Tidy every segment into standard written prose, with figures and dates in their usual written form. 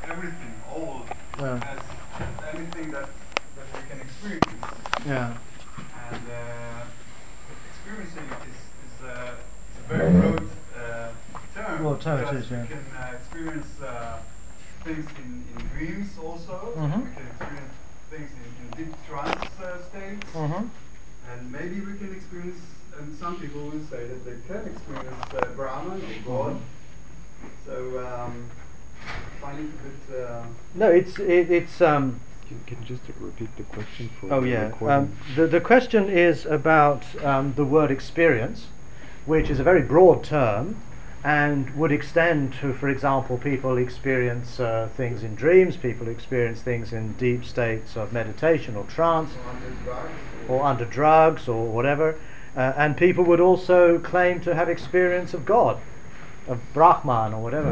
everything, all, as anything that we can experience. Yeah. And experiencing is a very broad term. Well, term it Because is, we yeah. can experience things in dreams also. Mm-hmm. We can experience things in deep trance states. Mm-hmm. And maybe we can experience, and some people will say that they can experience Brahman or God. So I find it a bit. No, it's. Can you just repeat the question for Oh the yeah. recording? The question is about the word experience, which is a very broad term, and would extend to, for example, people experience things in dreams, people experience things in deep states of meditation or trance, or under drugs or whatever, and people would also claim to have experience of God, of Brahman or whatever.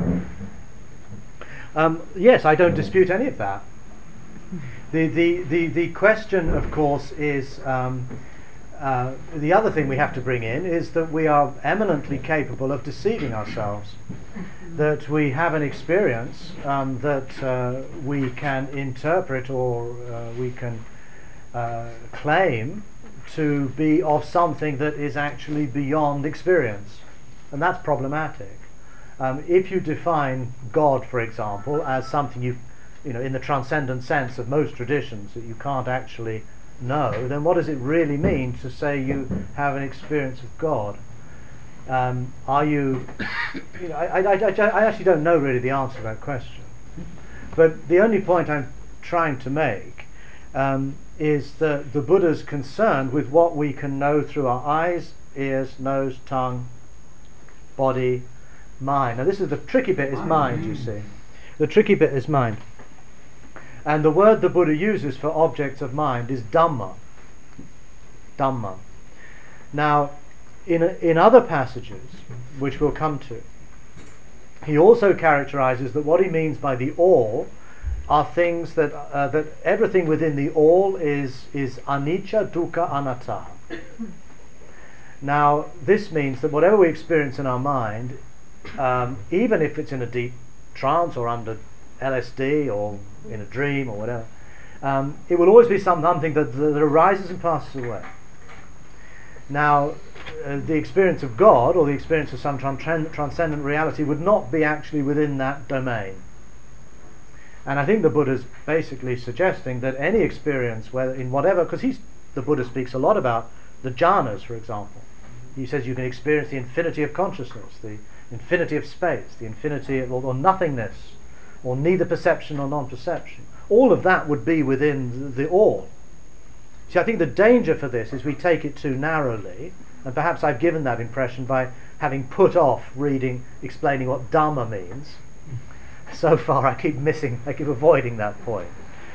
Yes, I don't dispute any of that. The question, of course, is the other thing we have to bring in is that we are eminently capable of deceiving ourselves. That we have an experience that we can interpret or we can claim to be of something that is actually beyond experience, and that's problematic. If you define God, for example, as something you know, in the transcendent sense of most traditions that you can't actually know, then what does it really mean to say you have an experience of God? Are you, you know, I actually don't know really the answer to that question. But the only point I'm trying to make is that the Buddha's concerned with what we can know through our eyes, ears, nose, tongue, body, mind. Now this is the tricky bit, is mind, you see. The tricky bit is mind. And the word the Buddha uses for objects of mind is Dhamma. Dhamma. Now, in other passages, which we'll come to, he also characterizes that what he means by the all are things that that everything within the all is anicca, dukkha, anatta. Now, this means that whatever we experience in our mind, even if it's in a deep trance or under LSD or in a dream or whatever, it will always be something that arises and passes away. Now, the experience of God or the experience of some transcendent reality would not be actually within that domain. And I think the Buddha's basically suggesting that any experience, whether in whatever, because the Buddha speaks a lot about the jhanas, for example. He says you can experience the infinity of consciousness, the infinity of space, the infinity of, or nothingness, or neither perception or non-perception. All of that would be within the all. See, I think the danger for this is we take it too narrowly, and perhaps I've given that impression by having put off explaining what Dhamma means. So far I keep avoiding that point.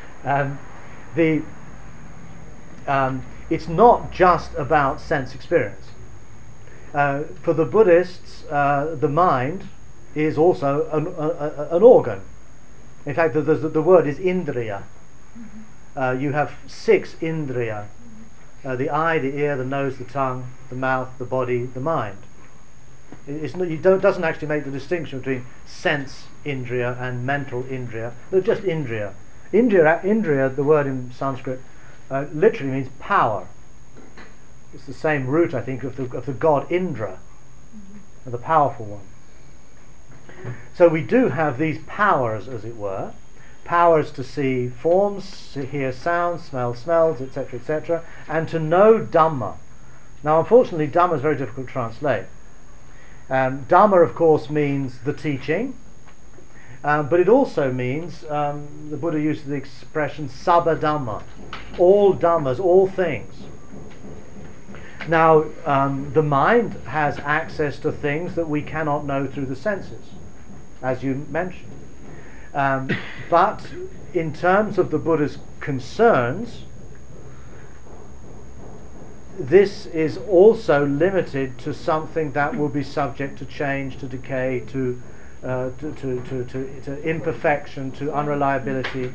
It's not just about sense experience. For the Buddhists, the mind is also an organ. In fact, the word is indriya. You have 6 indriya: the eye, the ear, the nose, the tongue, the mouth, the body, the mind. Doesn't actually make the distinction between sense indriya and mental indriya. They're just indriya. Indriya, the word in Sanskrit, literally means power. It's the same root, I think, of the god Indra, the powerful one. So we do have these powers, as it were, powers to see forms, to hear sounds, smell smells, etc., and to know Dhamma. Now, unfortunately, Dhamma is very difficult to translate. Dhamma, of course, means the teaching, but it also means, the Buddha uses the expression sabba Dhamma, all Dhammas, all things. Now, the mind has access to things that we cannot know through the senses, as you mentioned. But in terms of the Buddha's concerns, this is also limited to something that will be subject to change, to decay, to imperfection, to unreliability,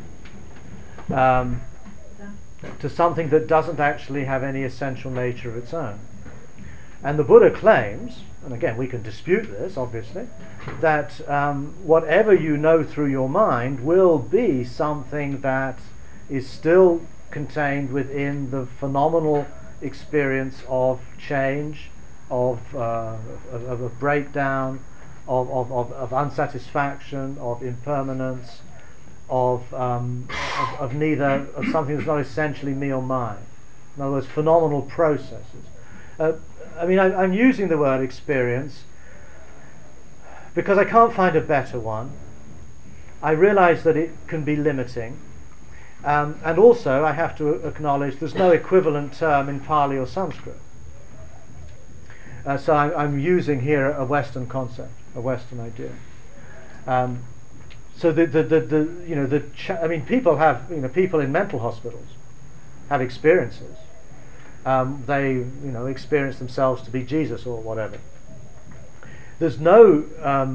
to something that doesn't actually have any essential nature of its own. And the Buddha claims, and again we can dispute this obviously, that whatever you know through your mind will be something that is still contained within the phenomenal experience of change, of a breakdown, of unsatisfaction, of impermanence, of something that's not essentially me or mine. In other words, phenomenal processes. I'm using the word experience because I can't find a better one. I realize that it can be limiting. And also, I have to acknowledge there's no equivalent term in Pali or Sanskrit. So I'm using here a Western concept, a Western idea. So people in mental hospitals have experiences. They experience themselves to be Jesus or whatever. There's no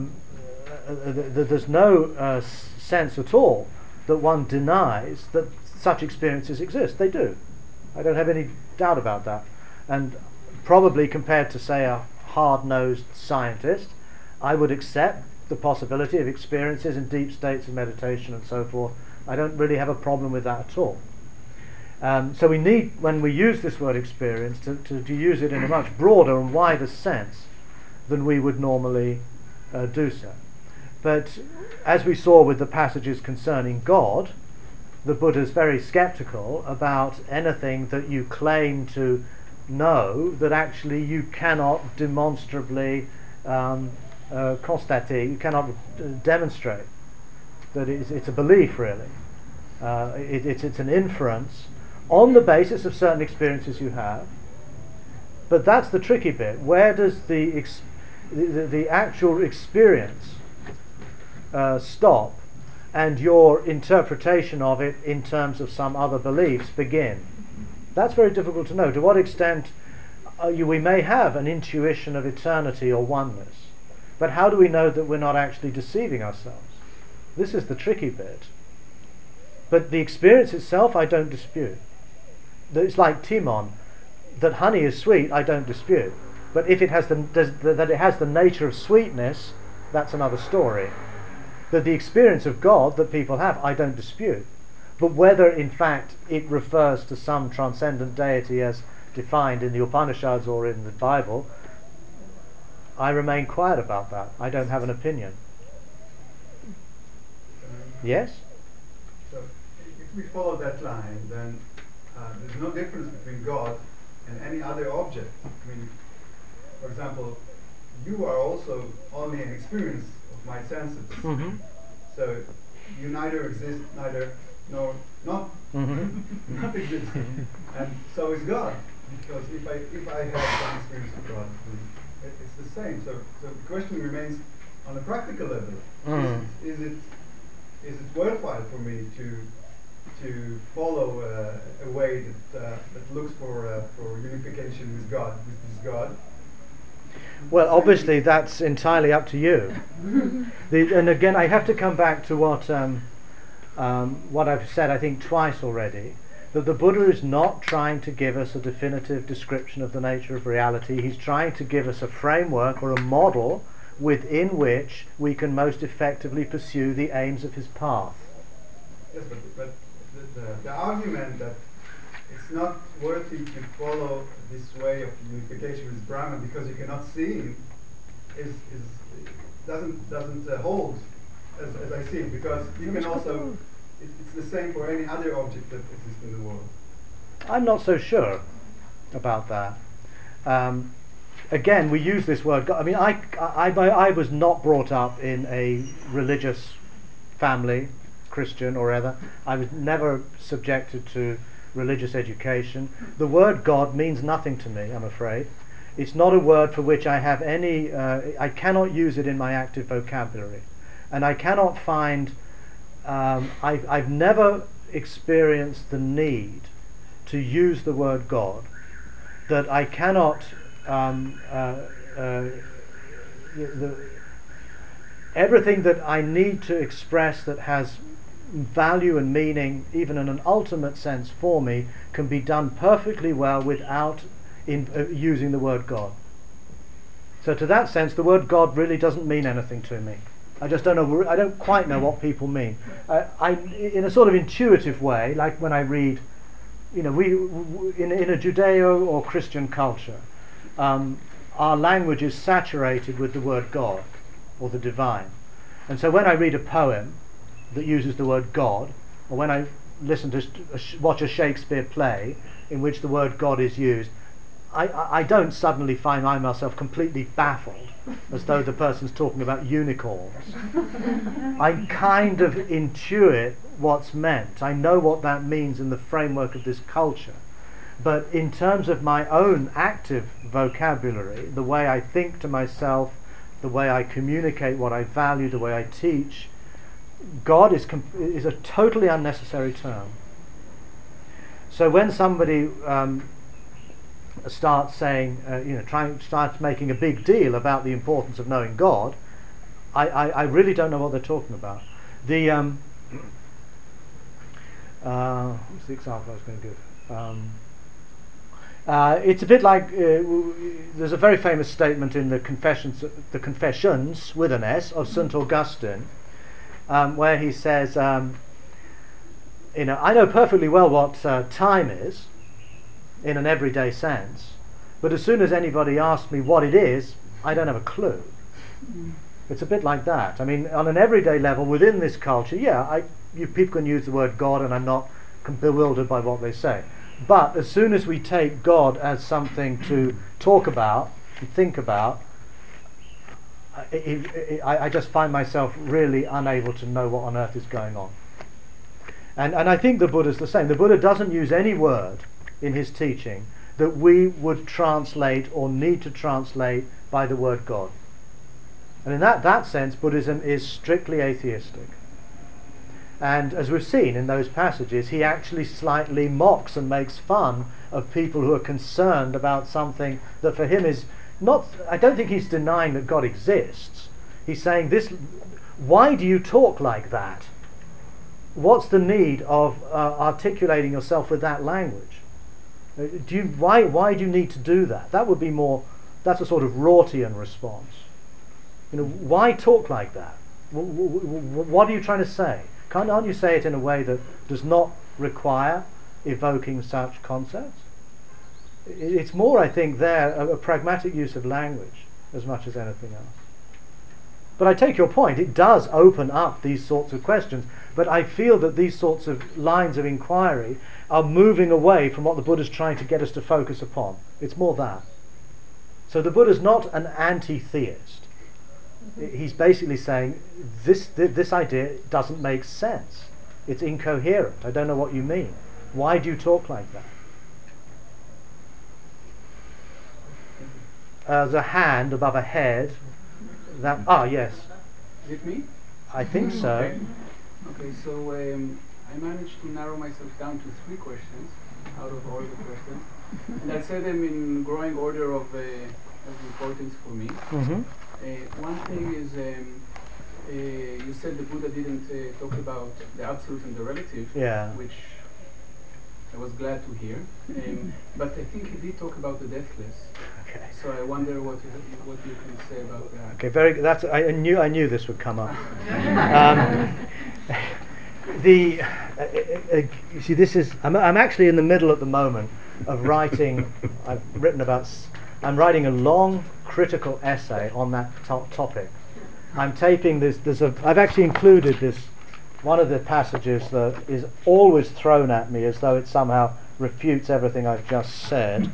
sense at all that one denies that such experiences exist. They do. I don't have any doubt about that. And probably compared to, say, a hard-nosed scientist, I would accept the possibility of experiences in deep states of meditation and so forth. I don't really have a problem with that at all. So we need, when we use this word experience, to use it in a much broader and wider sense than we would normally do so. But as we saw with the passages concerning God, the Buddha is very skeptical about anything that you claim to know that actually you cannot demonstrably constate, you cannot demonstrate. That it's a belief, really. It's an inference on the basis of certain experiences you have. But that's the tricky bit. Where does the actual experience stop and your interpretation of it in terms of some other beliefs begin? That's very difficult to know. To what extent we may have an intuition of eternity or oneness, but how do we know that we're not actually deceiving ourselves? This is the tricky bit. But the experience itself I don't dispute. It's like Timon, that honey is sweet I don't dispute. But if it has that it has the nature of sweetness, that's another story. That the experience of God that people have, I don't dispute. But whether in fact it refers to some transcendent deity as defined in the Upanishads or in the Bible, I remain quiet about that. I don't have an opinion. Yes? So if we follow that line, then there's no difference between God and any other object. I mean, for example, you are also only an experience of my senses. Mm-hmm. So you neither exist, nor not not exist. And so is God. Because if I have some experience of God, then it's the same. So the question remains on a practical level. Is it worthwhile for me to follow a way that looks for unification with God, with this God? Well, obviously that's entirely up to you. And again, I have to come back to what I've said, I think twice already, that the Buddha is not trying to give us a definitive description of the nature of reality. He's trying to give us a framework or a model within which we can most effectively pursue the aims of his path. Yes, but the argument that it's not worthy to follow this way of unification with Brahman because you cannot see him doesn't hold as I see it, because you can also it's the same for any other object that exists in the world. I'm not so sure about that. Again, we use this word. I mean, I was not brought up in a religious family, Christian or other. I was never subjected to religious education. The word God means nothing to me, I'm afraid. It's not a word for which I have any. I cannot use it in my active vocabulary, and I cannot find. I've never experienced the need to use the word God. That I cannot. Everything that I need to express that has value and meaning, even in an ultimate sense for me, can be done perfectly well without using the word God. So to that sense, the word God really doesn't mean anything to me. I just don't know. I don't quite know what people mean. In a sort of intuitive way, like when I read, in a Judeo or Christian culture, our language is saturated with the word God or the divine, and so when I read a poem that uses the word God, or when I listen to watch a Shakespeare play in which the word God is used, I don't suddenly find myself completely baffled as though the person's talking about unicorns. I kind of intuit what's meant. I know what that means in the framework of this culture. But in terms of my own active vocabulary, the way I think to myself, the way I communicate what I value, the way I teach, God is a totally unnecessary term. So when somebody starts saying, starts making a big deal about the importance of knowing God, I really don't know what they're talking about. What's the example I was going to give? It's a bit like there's a very famous statement in the Confessions with an S of St. Augustine, where he says, I know perfectly well what time is in an everyday sense, but as soon as anybody asks me what it is, I don't have a clue. It's a bit like that. I mean, on an everyday level within this culture, people can use the word God, and I'm not bewildered by what they say. But as soon as we take God as something to talk about and think about, I just find myself really unable to know what on earth is going on. And I think the Buddha's the same. The Buddha doesn't use any word in his teaching that we would translate or need to translate by the word God. And in that sense, Buddhism is strictly atheistic. And as we've seen in those passages, he actually slightly mocks and makes fun of people who are concerned about something that for him is not... I don't think he's denying that God exists. He's saying this, why do you talk like that? What's the need of articulating yourself with that language? Why do you need to do that? That would be more... That's a sort of Rortian response. Why talk like that? What are you trying to say? Can't you say it in a way that does not require evoking such concepts? It's more, I think, there a pragmatic use of language as much as anything else. But I take your point. It does open up these sorts of questions. But I feel that these sorts of lines of inquiry are moving away from what the Buddha's trying to get us to focus upon. It's more that. So the Buddha's not an anti-theist. He's basically saying this idea doesn't make sense. It's incoherent. I don't know what you mean. Why do you talk like that? The hand above a head. Yes. Is it me? I think so. Okay, so I managed to narrow myself down to 3 questions out of all the questions. And I'll say them in growing order of importance for me. Mm-hmm. One thing is, you said the Buddha didn't talk about the absolute and the relative, which I was glad to hear. But I think he did talk about the deathless. Okay. So I wonder what you can say about that. Okay, very good. I knew this would come up. You see, this is. I'm actually in the middle at the moment of writing. I'm writing a long critical essay on that topic. I'm taping this. I've actually included this. One of the passages that is always thrown at me as though it somehow refutes everything I've just said.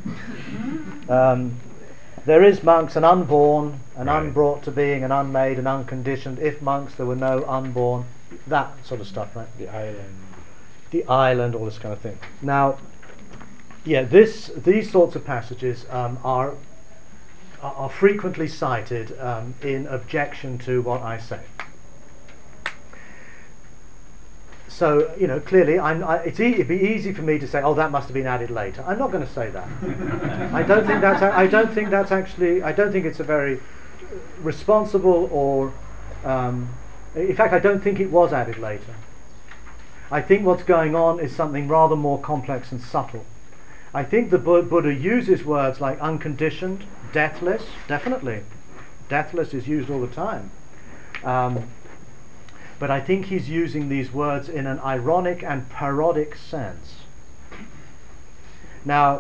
There is, monks, an unborn, an unbrought to being, an unmade, an unconditioned. If monks, there were no unborn. That sort of stuff, right? The island, all this kind of thing. Now, these sorts of passages are frequently cited in objection to what I say. So, clearly, it'd be easy for me to say, "Oh, that must have been added later." I'm not going to say that. I don't think it's a very responsible or, in fact, I don't think it was added later. I think what's going on is something rather more complex and subtle. I think the Buddha uses words like unconditioned, deathless, definitely. Deathless is used all the time. But I think he's using these words in an ironic and parodic sense. Now,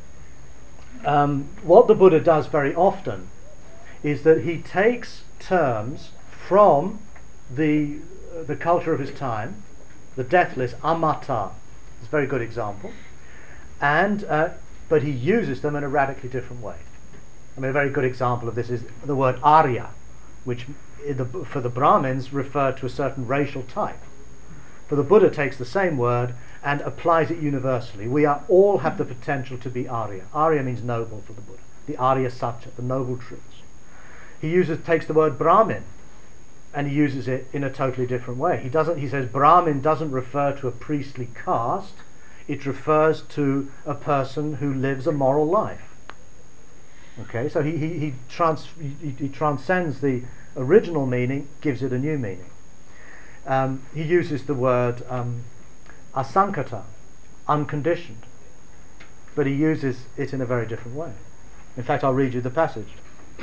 what the Buddha does very often is that he takes terms from the culture of his time, the deathless, amata, is a very good example, and but he uses them in a radically different way. I mean, a very good example of this is the word Arya, which for the Brahmins referred to a certain racial type. But the Buddha takes the same word and applies it universally. We all have the potential to be Arya. Arya means noble for the Buddha, the Arya Satya, the noble truths. He takes the word Brahmin, and he uses it in a totally different way. He says Brahmin doesn't refer to a priestly caste, it refers to a person who lives a moral life. Okay, so he transcends the original meaning, gives it a new meaning. He uses the word asankata, unconditioned, but he uses it in a very different way. In fact, I'll read you the passage.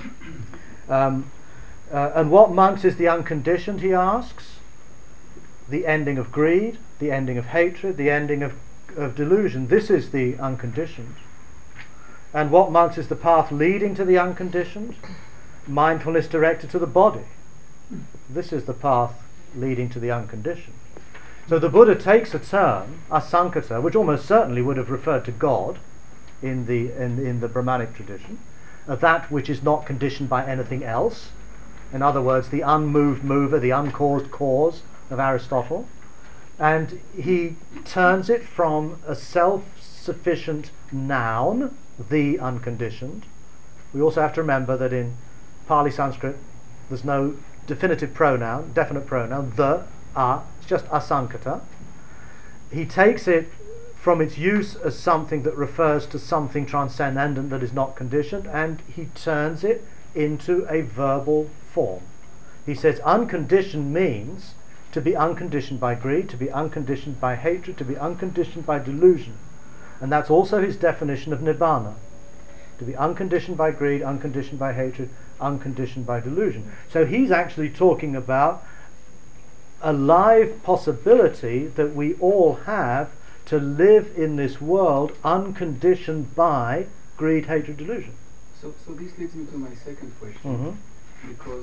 And what, monks, is the unconditioned, he asks? The ending of greed, the ending of hatred, the ending of delusion. This is the unconditioned. And what, monks, is the path leading to the unconditioned? Mindfulness directed to the body. This is the path leading to the unconditioned. So the Buddha takes a term, asankata, which almost certainly would have referred to God in the Brahmanic tradition, that which is not conditioned by anything else. In other words, the unmoved mover, the uncaused cause of Aristotle. And he turns it from a self-sufficient noun, the unconditioned. We also have to remember that in Pali Sanskrit there's no definitive pronoun, definite pronoun, it's just asankata. He takes it from its use as something that refers to something transcendent that is not conditioned, and he turns it into a verbal form. He says unconditioned means to be unconditioned by greed, to be unconditioned by hatred, to be unconditioned by delusion. And that's also his definition of nibbana. To be unconditioned by greed, unconditioned by hatred, unconditioned by delusion. So he's actually talking about a live possibility that we all have to live in this world unconditioned by greed, hatred, delusion. So this leads me to my second question. Mm-hmm. Because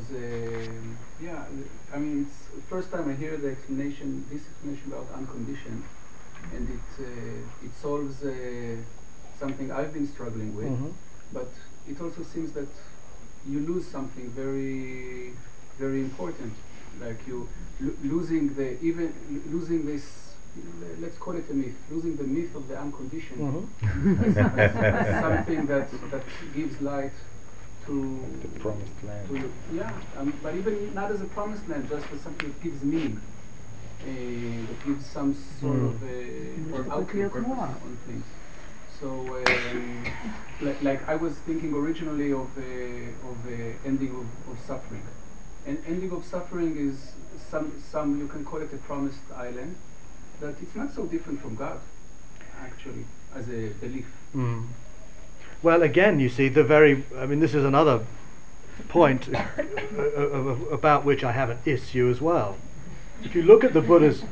I mean, it's the first time I hear this explanation about unconditioned, and it solves something I've been struggling with. Mm-hmm. But it also seems that you lose something very, very important, like you losing this. Let's call it a myth. Losing the myth of the unconditioned Mm-hmm. as something that gives light to the promised land. But even not as a promised land, just as something that gives meaning, that gives some sort of outlook on things. So, like I was thinking originally of ending of suffering, and ending of suffering is some you can call it a promised island, that it's not so different from God, actually, as a belief. Mm. Well, again, you see, this is another point about which I have an issue as well. If you look at the Buddha's,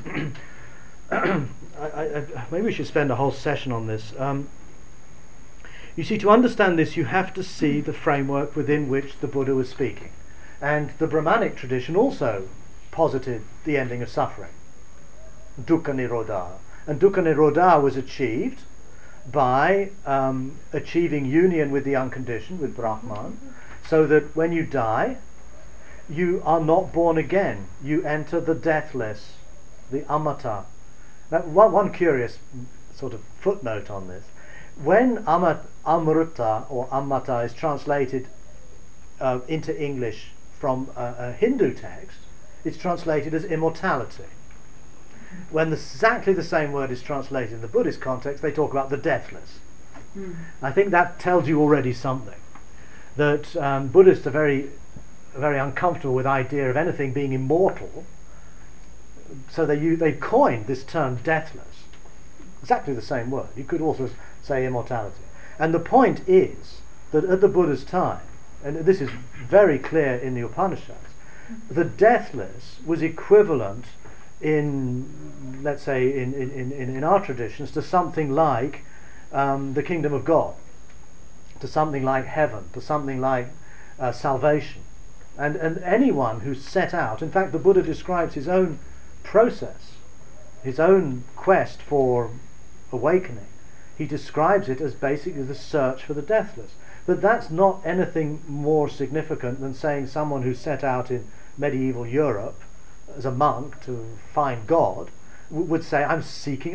maybe we should spend a whole session on this. You see, to understand this, you have to see the framework within which the Buddha was speaking. And the Brahmanic tradition also posited the ending of suffering, dukkha nirodha. And dukkha nirodha was achieved by achieving union with the unconditioned, with Brahman, so that when you die, you are not born again. You enter the deathless, the amata. Now, one curious sort of footnote on this. When amrita or amata is translated into English from a Hindu text, it's translated as immortality. When exactly the same word is translated in the Buddhist context, they talk about the deathless. I think that tells you already something. That Buddhists are very, very uncomfortable with the idea of anything being immortal, so they coined this term deathless. Exactly the same word. You could also say immortality. And the point is that at the Buddha's time, and this is very clear in the Upanishads, the deathless was equivalent in, let's say, in our traditions, to something like the kingdom of God, to something like heaven, to something like salvation. And anyone who's set out, in fact the Buddha describes his own process, his own quest for awakening, he describes it as basically the search for the deathless. But that's not anything more significant than saying someone who set out in medieval Europe as a monk to find God would say, I'm seeking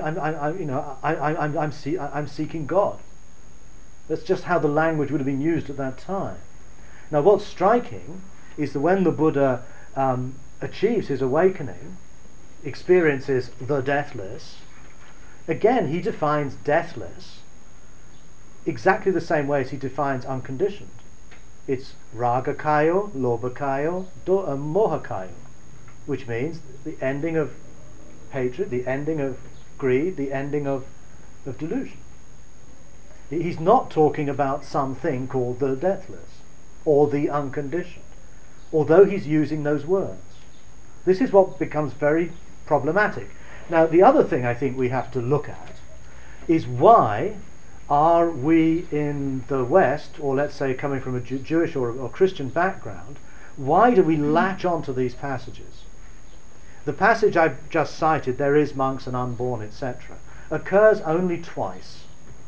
God. That's just how the language would have been used at that time. Now what's striking is that when the Buddha achieves his awakening, experiences the deathless, again he defines deathless exactly the same way as he defines unconditioned. It's ragakayo, lobakayo, mohakayo, which means the ending of hatred, the ending of greed, the ending of delusion. He's not talking about something called the deathless or the unconditioned, although he's using those words. This is what becomes very problematic. Now, the other thing I think we have to look at is why are we in the West, or let's say coming from a Jewish or Christian background, why do we latch onto these passages? The passage I just cited, there is monks and unborn, etc., occurs only twice.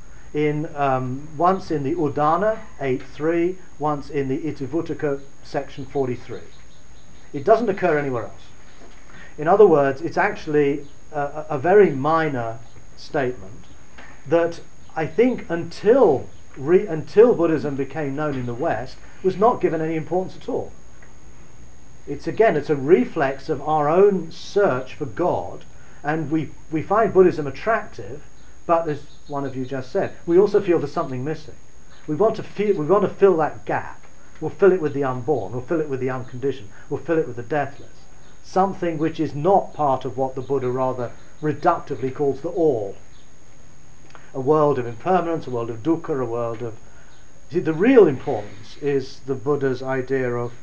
Once in the Udana 8.3, once in the Itivuttaka section 43. It doesn't occur anywhere else. In other words, it's actually a very minor statement that I think until Buddhism became known in the West was not given any importance at all. It's a reflex of our own search for God, and we find Buddhism attractive, but as one of you just said, we also feel there's something missing. We want to fill that gap. We'll fill it with the unborn, we'll fill it with the unconditioned, we'll fill it with the deathless. Something which is not part of what the Buddha rather reductively calls the all. A world of impermanence, a world of dukkha, a world of... See, the real importance is the Buddha's idea of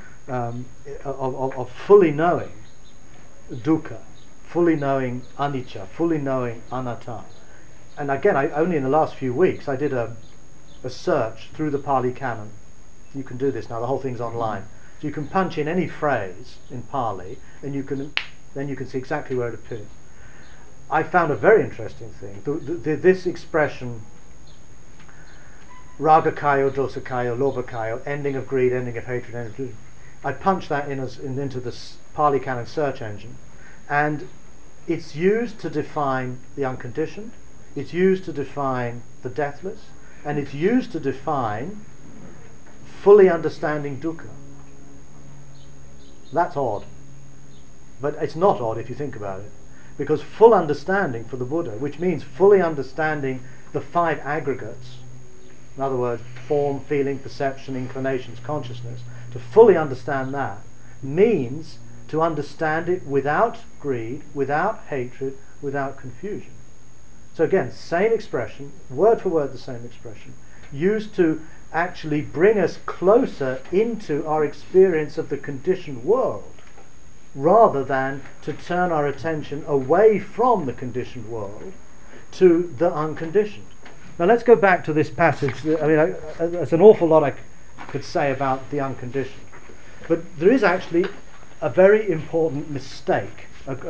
fully knowing dukkha, fully knowing anicca, fully knowing anatta. And again, only in the last few weeks I did a search through the Pali Canon. You can do this now, the whole thing's online. So you can punch in any phrase in Pali and then you can see exactly where it appears. I found a very interesting thing. This expression, ragakayo, dosakayo, lobakayo, ending of greed, ending of hatred, ending of delusion. I punched that into the Pali Canon search engine, and it's used to define the unconditioned, it's used to define the deathless, and it's used to define fully understanding dukkha. That's odd. But it's not odd if you think about it. Because full understanding for the Buddha, which means fully understanding the five aggregates, in other words, form, feeling, perception, inclinations, consciousness, to fully understand that means to understand it without greed, without hatred, without confusion. So again, same expression, word for word the same expression, used to actually bring us closer into our experience of the conditioned world, rather than to turn our attention away from the conditioned world to the unconditioned. Now let's go back to this passage. I mean, there's an awful lot I could say about the unconditioned, but there is actually a very important mistake,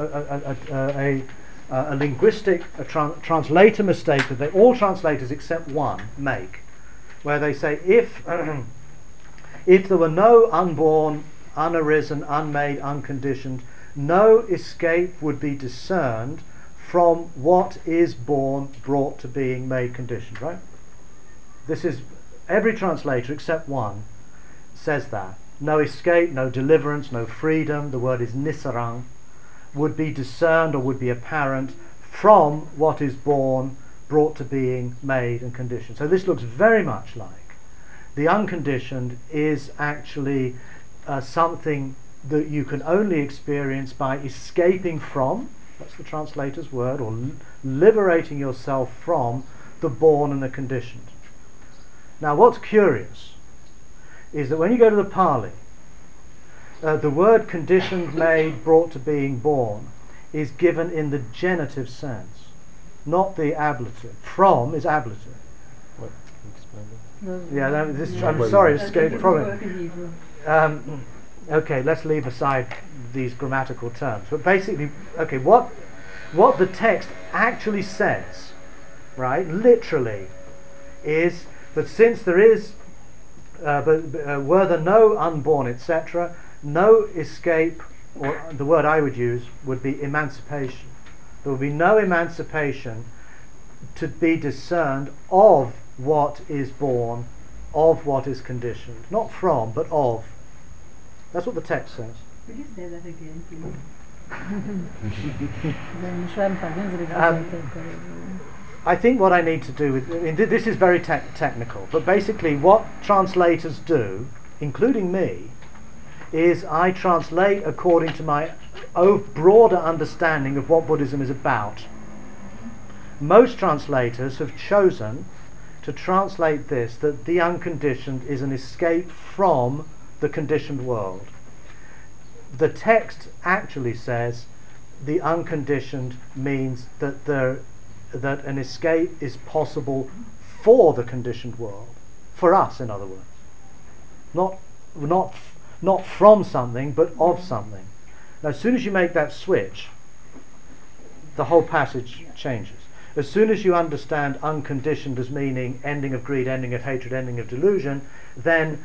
a linguistic, translator mistake that all translators except one make, where they say if there were no unborn, unarisen, unmade, unconditioned, no escape would be discerned from what is born, brought to being, made, conditioned, right? This is, every translator except one says that. No escape, no deliverance, no freedom, the word is nisarang, would be discerned or would be apparent from what is born, brought to being, made and conditioned. So this looks very much like the unconditioned is actually something that you can only experience by escaping from, that's the translator's word, or liberating yourself from the born and the conditioned. Now what's curious is that when you go to the Pali, the word conditioned, made, brought to being, born is given in the genitive sense, not the ablative. From is ablative. What? Can you explain that? I'm sorry, it's probably. Okay, let's leave aside these grammatical terms. But basically, okay, what the text actually says, right, literally, is that since there is, were there no unborn, etc., no escape, or the word I would use would be emancipation. There would be no emancipation to be discerned of what is born, of what is conditioned. Not from, but of. That's what the text says. Could you say that again, please? I think what I need to do this is very technical, but basically what translators do, including me, is I translate according to my broader understanding of what Buddhism is about. Most translators have chosen to translate this, that the unconditioned is an escape from the conditioned world. The text actually says the unconditioned means that that an escape is possible for the conditioned world, for us, in other words, not from something, but of something. Now, as soon as you make that switch, the whole passage changes. As soon as you understand unconditioned as meaning ending of greed, ending of hatred, ending of delusion, then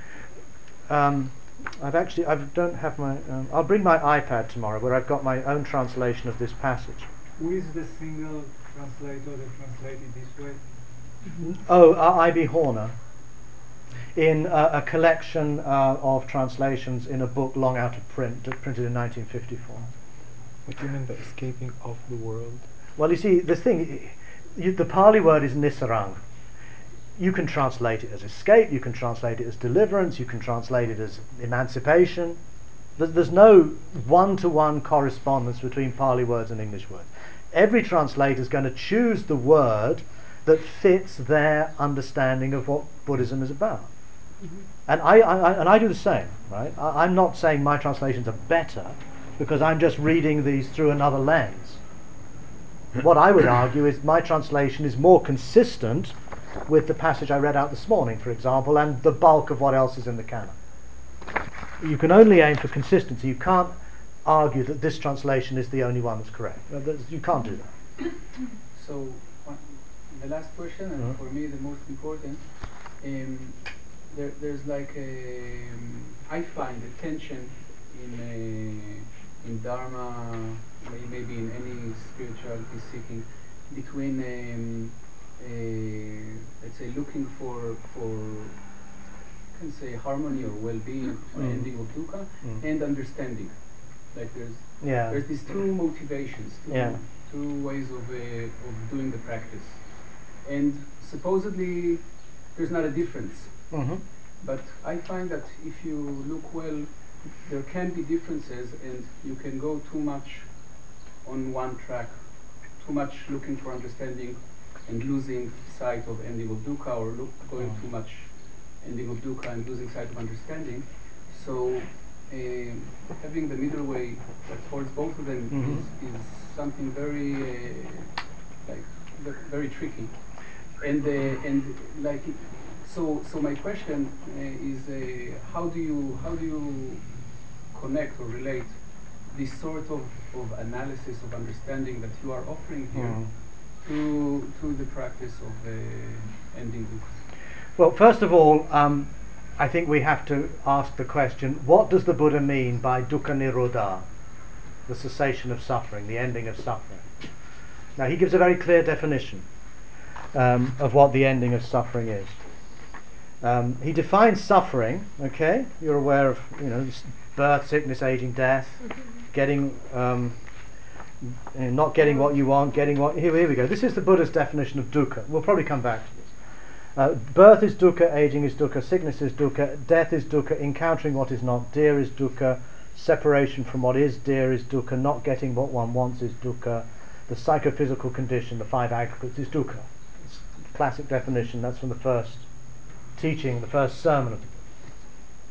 I don't have my. I'll bring my iPad tomorrow, where I've got my own translation of this passage. Who is the single translator that translated this way? Oh, I.B. Horner, in a collection of translations in a book long out of print, printed in 1954. What do you mean by escaping of the world? Well, you see, the thing, the Pali word is nisarang. You can translate it as escape, you can translate it as deliverance, you can translate it as emancipation. There's no one-to-one correspondence between Pali words and English words. Every translator is going to choose the word that fits their understanding of what Buddhism is about. Mm-hmm. And I do the same, right? I'm not saying my translations are better because I'm just reading these through another lens. What I would argue is my translation is more consistent with the passage I read out this morning, for example, and the bulk of what else is in the canon. You can only aim for consistency. You can't argue that this translation is the only one that's correct. You can't do that. So, the last question, and for me the most important, there's like I find a tension in Dharma, maybe in any spirituality seeking, between let's say looking for can say harmony or well-being or ending of dukkha and understanding. Like there's these two motivations, two ways of doing the practice, and supposedly there's not a difference. Mm-hmm. But I find that if you look well, there can be differences, and you can go too much on one track, too much looking for understanding and losing sight of ending of dukkha, or going too much ending of dukkha and losing sight of understanding. So having the middle way that holds both of them is something very very tricky. And like so my question is how do you connect or relate this sort of analysis of understanding that you are offering here to the practice of ending dukkha? Well, first of all, I think we have to ask the question, what does the Buddha mean by dukkha nirodha, the cessation of suffering, the ending of suffering? Now, he gives a very clear definition of what the ending of suffering is. He defines suffering, okay? You're aware of, birth, sickness, aging, death, getting, not getting what you want, getting what... Here we go. This is the Buddha's definition of dukkha. We'll probably come back to this. Birth is dukkha, aging is dukkha, sickness is dukkha, death is dukkha, encountering what is not dear is dukkha, separation from what is dear is dukkha, not getting what one wants is dukkha, the psychophysical condition, the five aggregates, is dukkha. It's a classic definition. That's from the first teaching, the first sermon of the Buddha.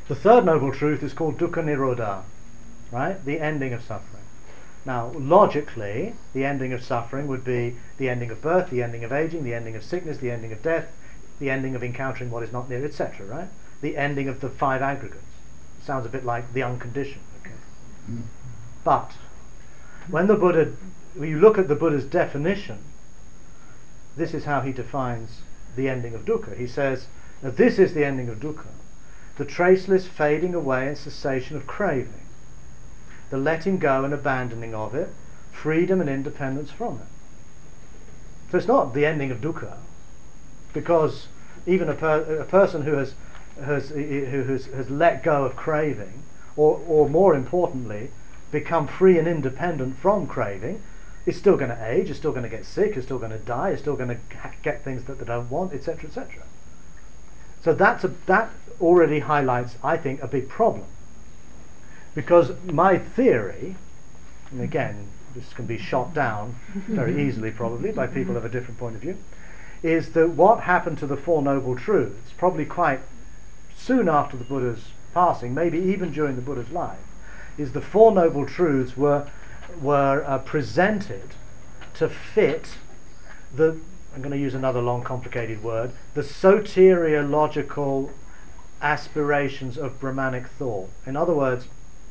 The third noble truth is called dukkha nirodha, right? The ending of suffering. Now, logically, the ending of suffering would be the ending of birth, the ending of aging, the ending of sickness, the ending of death, the ending of encountering what is not near, etc., right? The ending of the five aggregates. Sounds a bit like the unconditioned, okay? But when you look at the Buddha's definition, this is how he defines the ending of dukkha. He says, now this is the ending of dukkha, the traceless fading away and cessation of craving, the letting go and abandoning of it, freedom and independence from it. So it's not the ending of dukkha, because even a person who has let go of craving, or more importantly, become free and independent from craving, is still going to age, is still going to get sick, is still going to die, is still going to get things that they don't want, etc., etc. So that already highlights, I think, a big problem. Because my theory, and again, this can be shot down very easily probably by people of a different point of view, is that what happened to the Four Noble Truths, probably quite soon after the Buddha's passing, maybe even during the Buddha's life, is the Four Noble Truths were presented to fit the, I'm going to use another long complicated word, the soteriological aspirations of Brahmanic thought. In other words,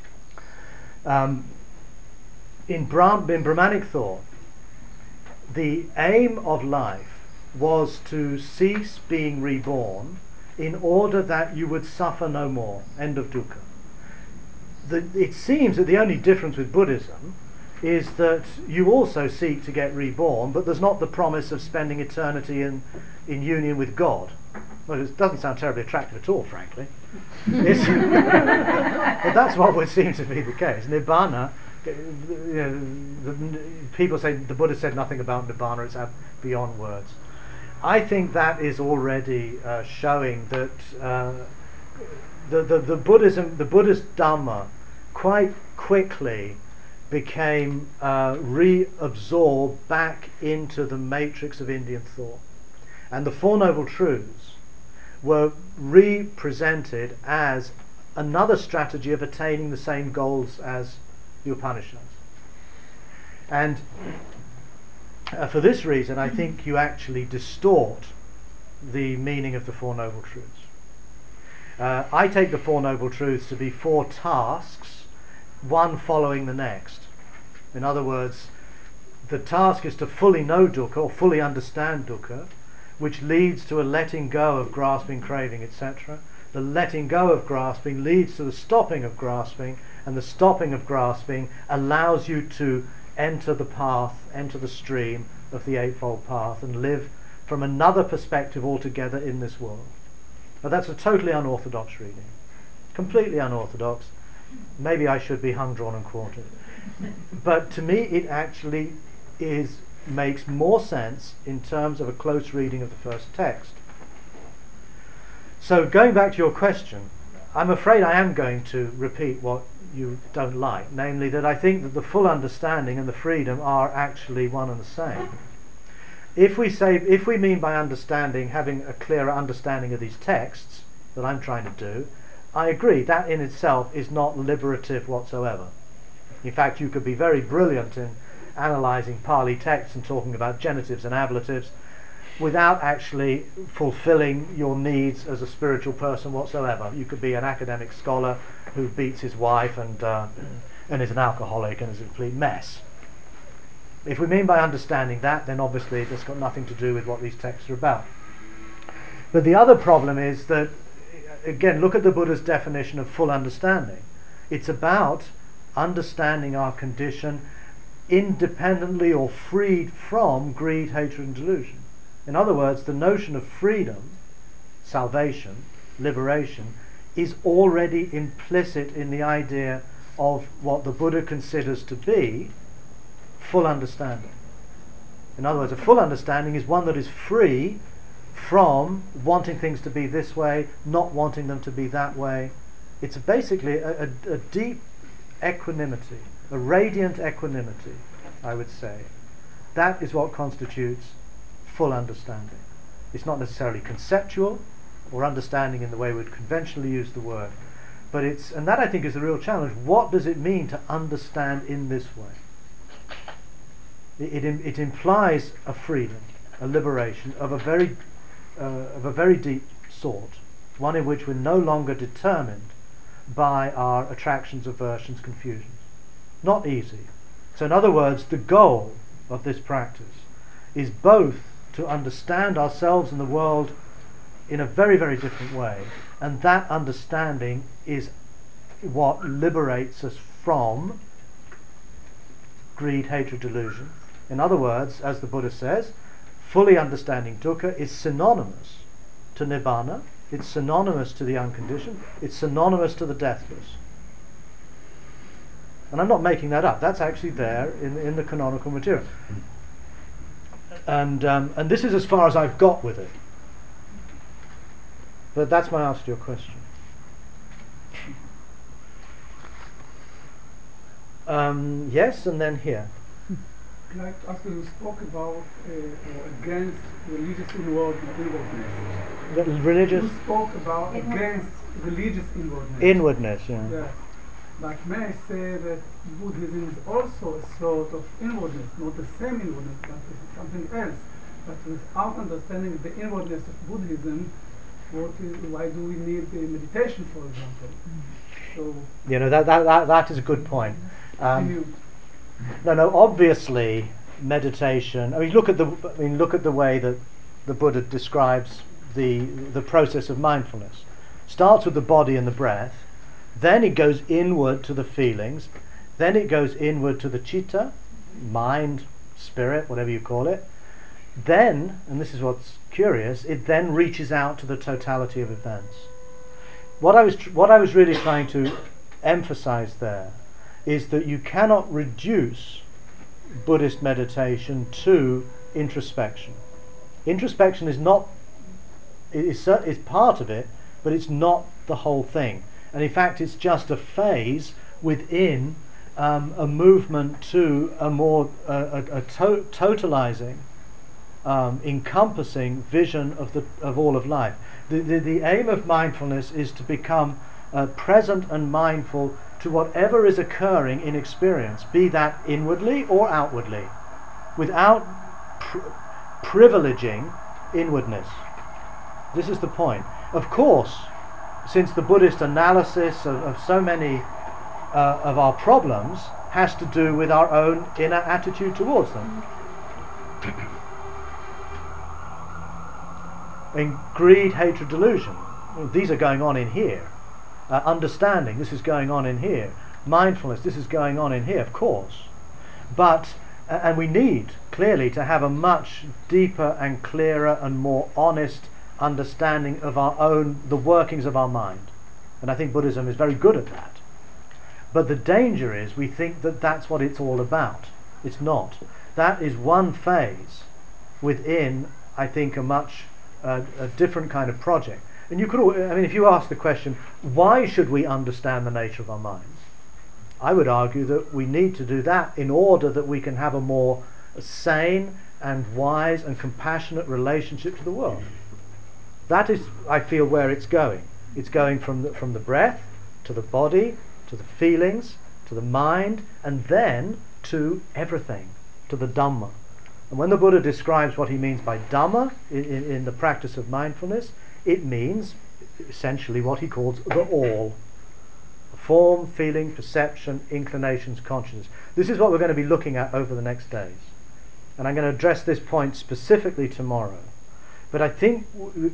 in Brahmanic thought, the aim of life was to cease being reborn in order that you would suffer no more. End of dukkha. It seems that the only difference with Buddhism is that you also seek to get reborn, but there's not the promise of spending eternity in union with God. Well, it doesn't sound terribly attractive at all, frankly. But that's what would seem to be the case. Nibbana, people say the Buddha said nothing about Nibbana, it's beyond words. I think that is already showing that the Buddhist Dhamma quite quickly became reabsorbed back into the matrix of Indian thought. And the Four Noble Truths were represented as another strategy of attaining the same goals as the Upanishads. And for this reason, I think you actually distort the meaning of the Four Noble Truths. I take the Four Noble Truths to be four tasks, one following the next. In other words, the task is to fully know dukkha, or fully understand dukkha, which leads to a letting go of grasping, craving, etc. The letting go of grasping leads to the stopping of grasping, and the stopping of grasping allows you to enter the path, enter the stream of the Eightfold Path, and live from another perspective altogether in this world. Now that's a totally unorthodox reading. Completely unorthodox. Maybe I should be hung, drawn and quartered. But to me it actually makes more sense in terms of a close reading of the first text. So going back to your question, I'm afraid I am going to repeat what you don't like, namely that I think that the full understanding and the freedom are actually one and the same. If we mean by understanding having a clearer understanding of these texts that I'm trying to do, I agree that in itself is not liberative whatsoever. In fact, you could be very brilliant in analysing Pali texts and talking about genitives and ablatives without actually fulfilling your needs as a spiritual person whatsoever. You could be an academic scholar who beats his wife and is an alcoholic and is a complete mess. If we mean by understanding that, then obviously that's got nothing to do with what these texts are about. But the other problem is that, again, look at the Buddha's definition of full understanding. It's about understanding our condition independently or freed from greed, hatred and delusion. In other words, the notion of freedom, salvation, liberation, is already implicit in the idea of what the Buddha considers to be full understanding. In other words, a full understanding is one that is free from wanting things to be this way, not wanting them to be that way. It's basically a deep equanimity, a radiant equanimity, I would say. That is what constitutes full understanding. It's not necessarily conceptual or understanding in the way we'd conventionally use the word, and that I think is the real challenge. What does it mean to understand in this way? It implies a freedom, a liberation of a very deep sort, one in which we're no longer determined by our attractions, aversions, confusions. Not easy. So in other words, the goal of this practice is both to understand ourselves and the world in a very, very different way, and that understanding is what liberates us from greed, hatred, delusion. In other words, as the Buddha says, fully understanding dukkha is synonymous to nibbana, it's synonymous to the unconditioned, it's synonymous to the deathless. And I'm not making that up, that's actually there in the canonical material. And this is as far as I've got with it. But that's my answer to your question. Yes, and then here. I'd like to ask you spoke about against religious inwardness. Religious? You spoke about against religious inwardness. Inwardness, yeah. Yes. But may I say that Buddhism is also a sort of inwardness, not the same inwardness, but something else. But without understanding the inwardness of Buddhism, why do we need meditation, for example? So that is a good point. No. Obviously, meditation. I mean, look at the way that the Buddha describes the process of mindfulness. Starts with the body and the breath, then it goes inward to the feelings, then it goes inward to the citta, mind, spirit, whatever you call it. Then, and this is what's curious, it then reaches out to the totality of events. What I was really trying to emphasize there is that you cannot reduce Buddhist meditation to introspection. Introspection is part of it, but it's not the whole thing. And in fact, it's just a phase within a movement to a more totalizing, encompassing vision of all of life. The aim of mindfulness is to become present and mindful to whatever is occurring in experience, be that inwardly or outwardly, without privileging inwardness. This is the point. Of course, since the Buddhist analysis of so many of our problems has to do with our own inner attitude towards them. In greed, hatred, delusion, these are going on in here. Understanding, this is going on in here. Mindfulness, this is going on in here, of course. But, and we need, clearly, to have a much deeper and clearer and more honest understanding of the workings of our mind. And I think Buddhism is very good at that. But the danger is we think that that's what it's all about. It's not. That is one phase within, I think, a different kind of project. And if you ask the question, why should we understand the nature of our minds? I would argue that we need to do that in order that we can have a more sane and wise and compassionate relationship to the world. That is, I feel, where it's going. It's going from the breath to the body, to the feelings, to the mind, and then to everything, to the Dhamma. And when the Buddha describes what he means by Dhamma in the practice of mindfulness, it means essentially what he calls the all. Form, feeling, perception, inclinations, consciousness. This is what we're going to be looking at over the next days. And I'm going to address this point specifically tomorrow. But I think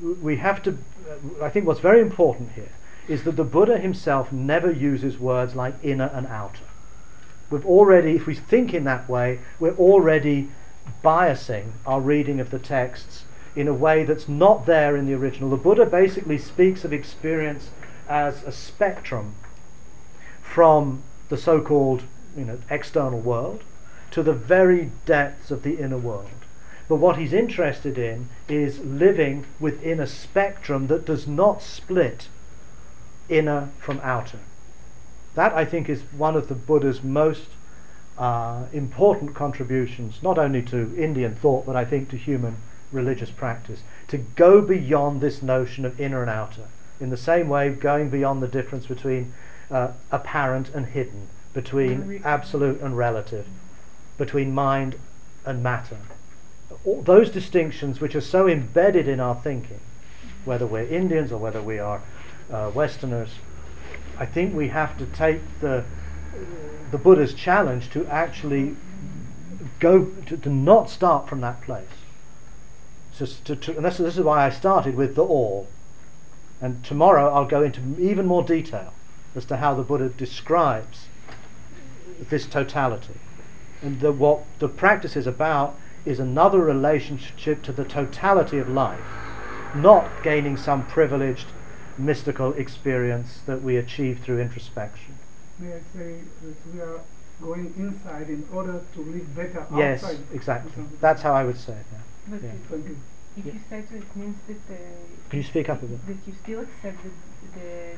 I think what's very important here is that the Buddha himself never uses words like inner and outer. If we think in that way, we're already biasing our reading of the texts in a way that's not there in the original. The Buddha basically speaks of experience as a spectrum from the so-called external world to the very depths of the inner world. But what he's interested in is living within a spectrum that does not split inner from outer. That, I think, is one of the Buddha's most important contributions, not only to Indian thought, but I think to human religious practice, to go beyond this notion of inner and outer, In the same way, going beyond the difference between apparent and hidden, between absolute and relative, between mind and matter. All those distinctions which are so embedded in our thinking, whether we're Indians or whether we are Westerners, I think we have to take the Buddha's challenge to actually go to not start from that place. And this is why I started with the all. And tomorrow I'll go into even more detail as to how the Buddha describes this totality. And what the practice is about is another relationship to the totality of life, not gaining some privileged mystical experience that we achieve through introspection. May I say that we are going inside in order to live better outside? Yes, exactly. That's how I would say it. Yeah. But Yeah. Thank you. if you say so, it means that Can you speak up a bit? that you still accept the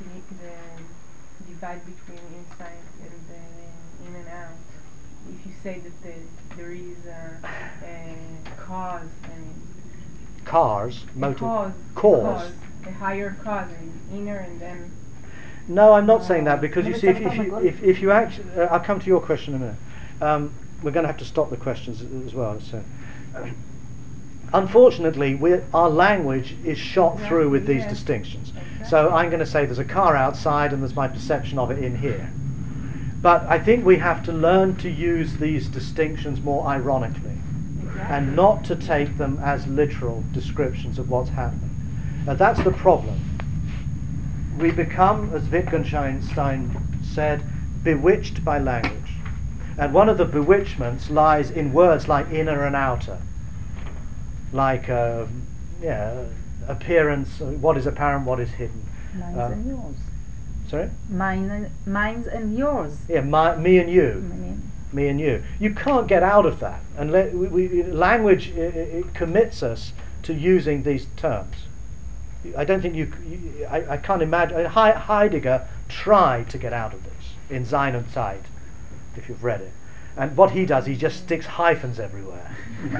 divide between inside and in and out. If you say that there is a cause and cause, a higher cause, and inner, and then. No, I'm not saying that, because you see, if you actually, I'll come to your question in a minute. We're going to have to stop the questions as well. So, unfortunately, our language is shot through with these distinctions. Exactly. So I'm going to say there's a car outside and there's my perception of it in here. But I think we have to learn to use these distinctions more ironically, and not to take them as literal descriptions of what's happening. That's the problem. We become, as Wittgenstein said, bewitched by language. And one of the bewitchments lies in words like inner and outer, like appearance, what is apparent, what is hidden. Mine's and yours. Sorry? Mine's and yours. Yeah, me and you. Me and you. You can't get out of that. And language it commits us to using these terms. I don't think I can't imagine. Heidegger tried to get out of this in Sein und Zeit, if you've read it. And what he does, he just sticks hyphens everywhere.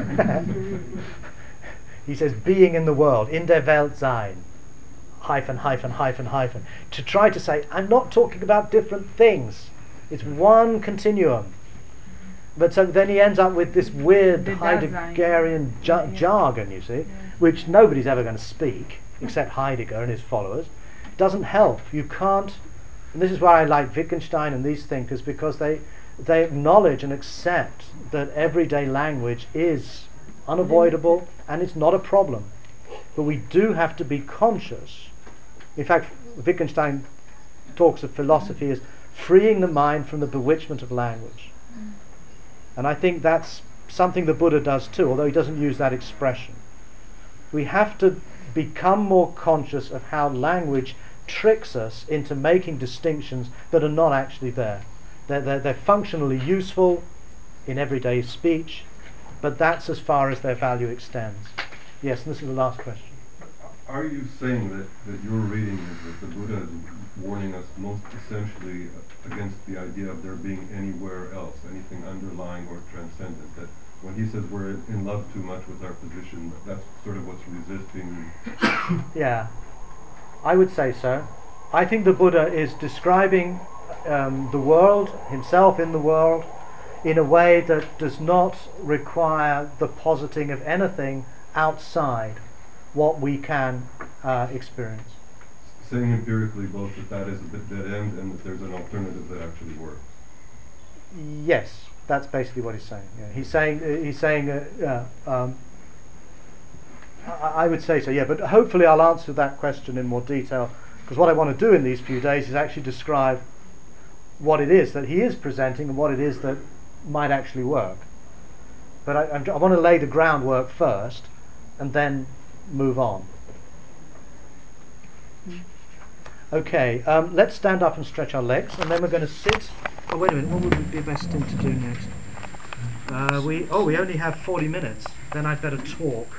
He says, being in the world, in der Welt sein, hyphen, hyphen, hyphen, hyphen, to try to say, I'm not talking about different things. It's one continuum. But so then he ends up with this weird Heideggerian jargon, you see, which nobody's ever going to speak, except Heidegger and his followers. Doesn't help. You can't, and this is why I like Wittgenstein and these thinkers, because they acknowledge and accept that everyday language is unavoidable and it's not a problem. But we do have to be conscious. In fact, Wittgenstein talks of philosophy as freeing the mind from the bewitchment of language. And I think that's something the Buddha does too, although he doesn't use that expression. We have to become more conscious of how language tricks us into making distinctions that are not actually there. They're functionally useful in everyday speech, but that's as far as their value extends. Yes, and this is the last question. Are you saying that your reading is that the Buddha is warning us most essentially against the idea of there being anywhere else, anything underlying or transcendent, that when he says we're in love too much with our position, that's sort of what's resisting? Yeah, I would say so. I think the Buddha is describing the world, himself in the world, in a way that does not require the positing of anything outside what we can experience. Saying empirically both that is a dead end and that there's an alternative that actually works. Yes, that's basically what he's saying. Yeah. He's saying. I would say so. Yeah, but hopefully I'll answer that question in more detail, because what I want to do in these few days is actually describe what it is that he is presenting and what it is that might actually work. But I want to lay the groundwork first, and then move on. Okay, let's stand up and stretch our legs, and then we're going to sit. Oh, wait a minute, what would be the best thing to do next? We only have 40 minutes. Then I'd better talk.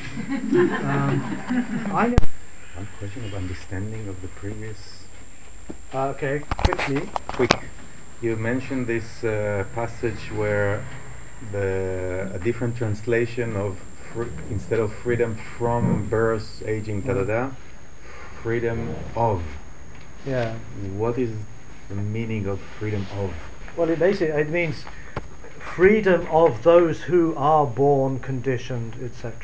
One question of understanding of the previous. Okay, quickly. You mentioned this passage where a different translation of instead of freedom from birth, aging, freedom of. Yeah. What is the meaning of freedom of? Well, it means freedom of those who are born, conditioned, etc.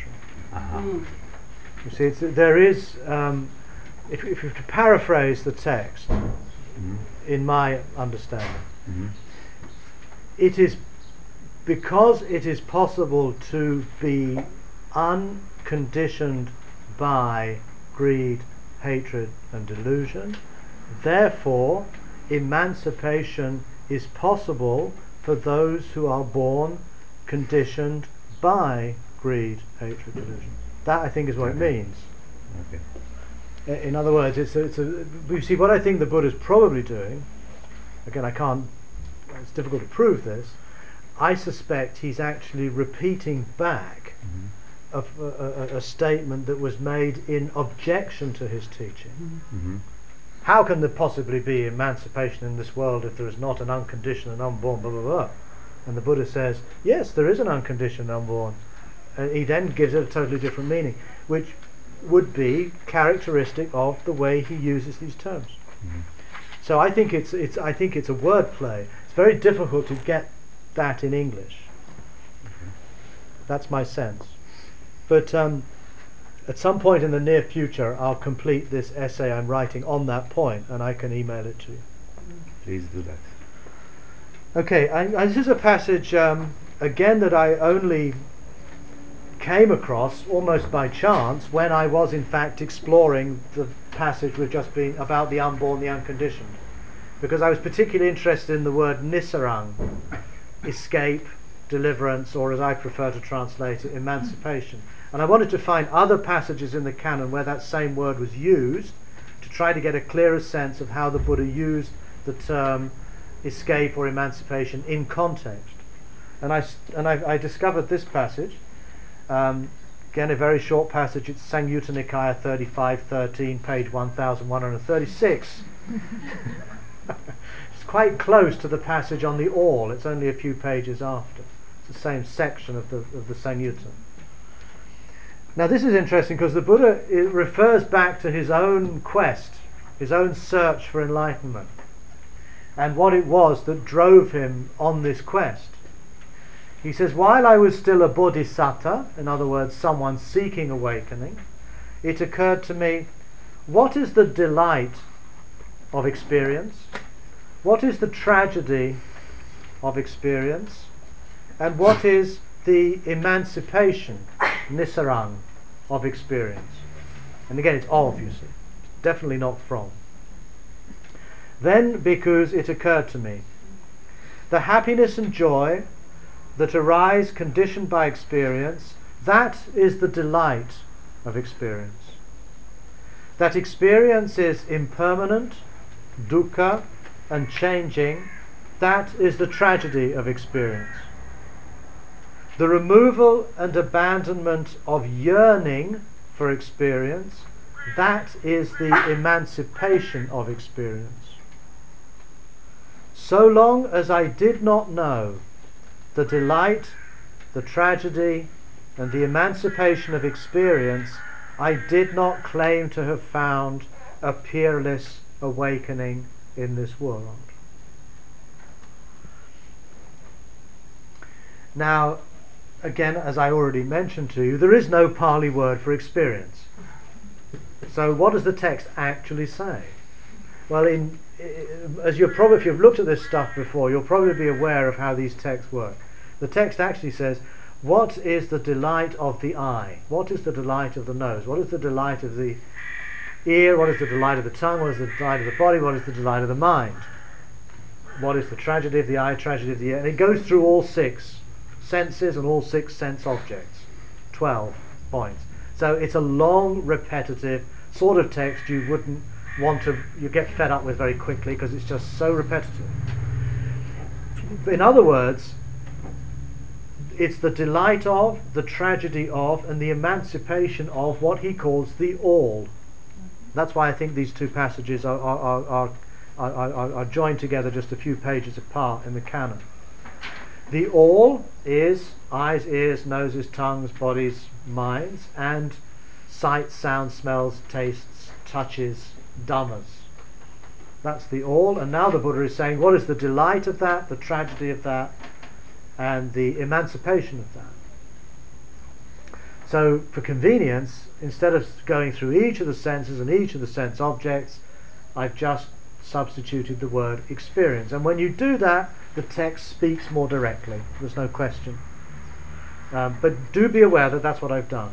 You see, there is, if you were to paraphrase the text, in my understanding, it is because it is possible to be unconditioned by greed, hatred, and delusion. Therefore, emancipation is possible for those who are born conditioned by greed, hatred, delusion. That, I think, is what it means. Okay. In other words, you see, what I think the Buddha is probably doing, again, it's difficult to prove this, I suspect he's actually repeating back a statement that was made in objection to his teaching. How can there possibly be emancipation in this world if there is not an unconditioned and unborn, blah, blah, blah? And the Buddha says, yes, there is an unconditioned unborn. And he then gives it a totally different meaning, which would be characteristic of the way he uses these terms. So I think it's a word play. It's very difficult to get that in English. That's my sense. But at some point in the near future, I'll complete this essay I'm writing on that point, and I can email it to you. Please do that. Okay, this is a passage, again, that I only came across almost by chance when I was in fact exploring the passage we've just been about the unborn, the unconditioned, because I was particularly interested in the word nisarang, escape, deliverance, or as I prefer to translate it, emancipation. And I wanted to find other passages in the canon where that same word was used to try to get a clearer sense of how the Buddha used the term escape or emancipation in context. And I discovered this passage. Again, a very short passage. It's Samyutta Nikaya 3513, page 1136. It's quite close to the passage on the all. It's only a few pages after. It's the same section of the Samyutta. Now this is interesting because the Buddha refers back to his own quest, his own search for enlightenment, and what it was that drove him on this quest. He says, while I was still a bodhisattva, in other words, someone seeking awakening, it occurred to me, what is the delight of experience? What is the tragedy of experience? And what is the emancipation, nisarang, of experience? And again, it's of, you see. Definitely not from. Then, because it occurred to me, the happiness and joy that arise conditioned by experience, that is the delight of experience. That experience is impermanent, dukkha, and changing, that is the tragedy of experience. The removal and abandonment of yearning for experience, that is the emancipation of experience. So long as I did not know the delight, the tragedy, and the emancipation of experience, I did not claim to have found a peerless awakening in this world. Now, again, as I already mentioned to you, there is no Pali word for experience. So what does the text actually say? Well, if you've looked at this stuff before, you'll probably be aware of how these texts work. The text actually says, what is the delight of the eye? What is the delight of the nose? What is the delight of the ear? What is the delight of the tongue? What is the delight of the body? What is the delight of the mind? What is the tragedy of the eye, tragedy of the ear? And it goes through all 6 senses and all 6 sense objects. 12 points. So it's a long, repetitive sort of text you get fed up with very quickly because it's just so repetitive. In other words, it's the delight of, the tragedy of, and the emancipation of what he calls the all. That's why I think these two passages are joined together just a few pages apart in the canon. The all is eyes, ears, noses, tongues, bodies, minds, and sight, sound, smells, tastes, touches dhammas. That's the all, and now the Buddha is saying what is the delight of that, the tragedy of that, and the emancipation of that. So for convenience, instead of going through each of the senses and each of the sense objects, I've just substituted the word experience. And when you do that, the text speaks more directly. There's no question. But do be aware that that's what I've done.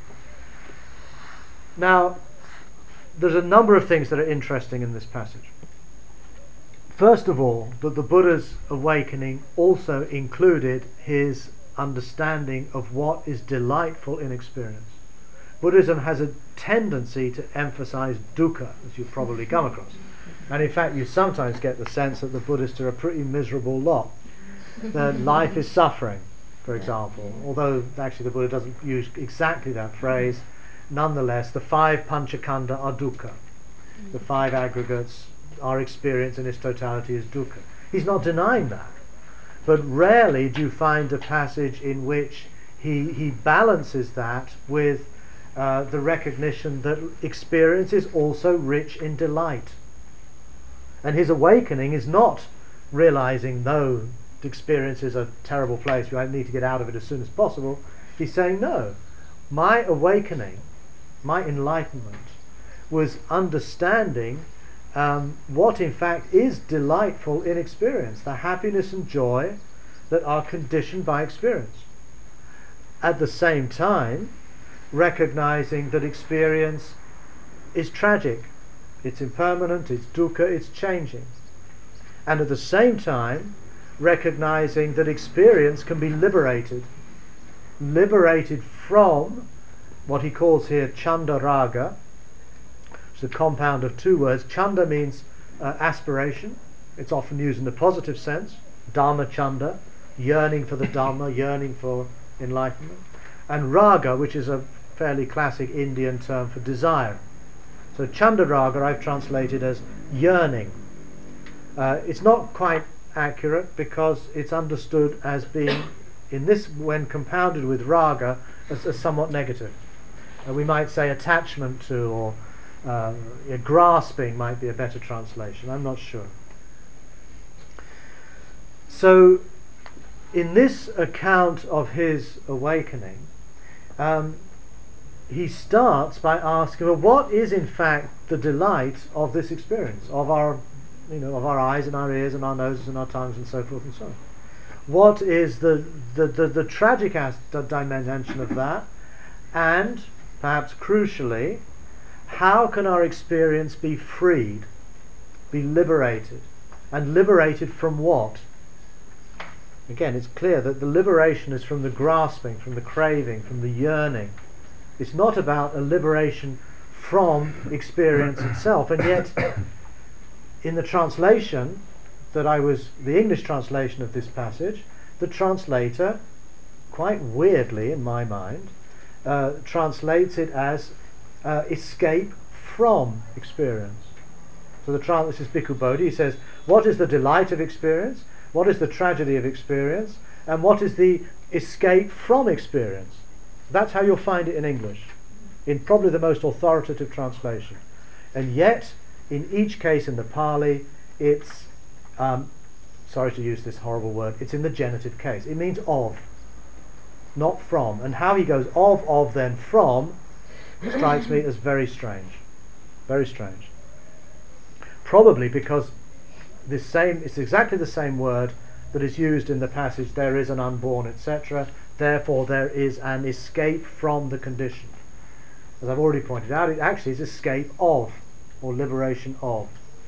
Now, there's a number of things that are interesting in this passage. First of all, that the Buddha's awakening also included his understanding of what is delightful in experience. Buddhism has a tendency to emphasize dukkha, as you've probably come across. And in fact, you sometimes get the sense that the Buddhists are a pretty miserable lot. That life is suffering, for example. Although actually the Buddha doesn't use exactly that phrase, nonetheless, the 5 panchakanda are dukkha. The 5 aggregates, our experience in its totality is dukkha. He's not denying that. But rarely do you find a passage in which he balances that with the recognition that experience is also rich in delight. And his awakening is not realizing, no, experience is a terrible place, I need to get out of it as soon as possible. He's saying, no, my awakening, my enlightenment, was understanding what in fact is delightful in experience, the happiness and joy that are conditioned by experience. At the same time, recognizing that experience is tragic, it's impermanent, it's dukkha, it's changing. And at the same time, recognizing that experience can be liberated from what he calls here chanda raga. It's a compound of 2 words. Chanda means aspiration. It's often used in the positive sense. Dharma chanda, yearning for the Dharma, yearning for enlightenment. And raga, which is a fairly classic Indian term for desire. So chanda raga I've translated as yearning. It's not quite accurate because it's understood as being, in this, when compounded with raga, as somewhat negative. We might say attachment to, or grasping might be a better translation. I'm not sure. So, in this account of his awakening, he starts by asking, well, what is in fact the delight of this experience, of our eyes and our ears and our noses and our tongues and so forth and so on? What is the tragic dimension of that? And, perhaps crucially, how can our experience be freed, be liberated? And liberated from what? Again, it's clear that the liberation is from the grasping, from the craving, from the yearning. It's not about a liberation from experience itself. And yet, in the translation the English translation of this passage, the translator, quite weirdly in my mind, translates it as escape from experience. So this is Bhikkhu Bodhi. He says, what is the delight of experience? What is the tragedy of experience? And what is the escape from experience? That's how you'll find it in English, in probably the most authoritative translation. And yet, in each case in the Pali, it's, sorry to use this horrible word, it's in the genitive case. It means of, not from. And how he goes of, then from, strikes me as very strange. Very strange. Probably because it's exactly the same word that is used in the passage, there is an unborn, etc. Therefore there is an escape from the condition. As I've already pointed out, it actually is escape of, or liberation of.